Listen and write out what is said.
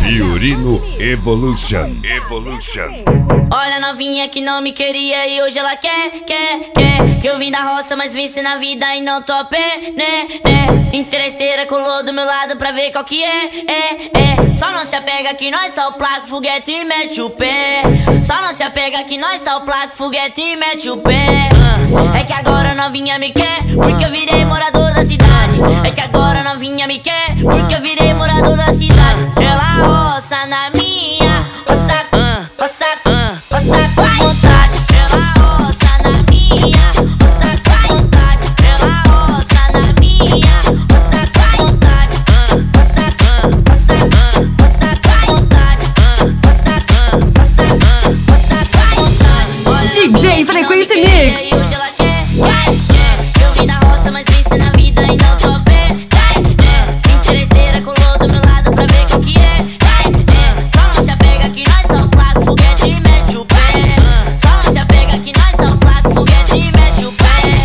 Fiorino Evolution. Olha a novinha que não me queria e hoje ela quer. Que eu vim da roça, mas venci na vida e não tô a pé, né. Interesseira colou do meu lado pra ver qual que é. Só não se apega que nós tá o placo, foguete e mete o pé. Só não se apega que nós tá o placo, foguete e mete o pé. É que agora a novinha me quer, porque eu virei morador da cidade. É que agora a novinha me quer, porque eu virei morador da cidade. Ela roça na minha, roça com vontade. Ela roça na minha, roça com vontade. Ela roça na minha, roça com vontade. Roça com vontade. Roça com vontade. DJ Frequência Mix. Hoje ela quer. Eu vim da roça, mas venci na vida e não tô a pé. Interesseira colou do meu lado pra ver qual que é. Só não se apega que nós tá o placo, foguete e mete o pé.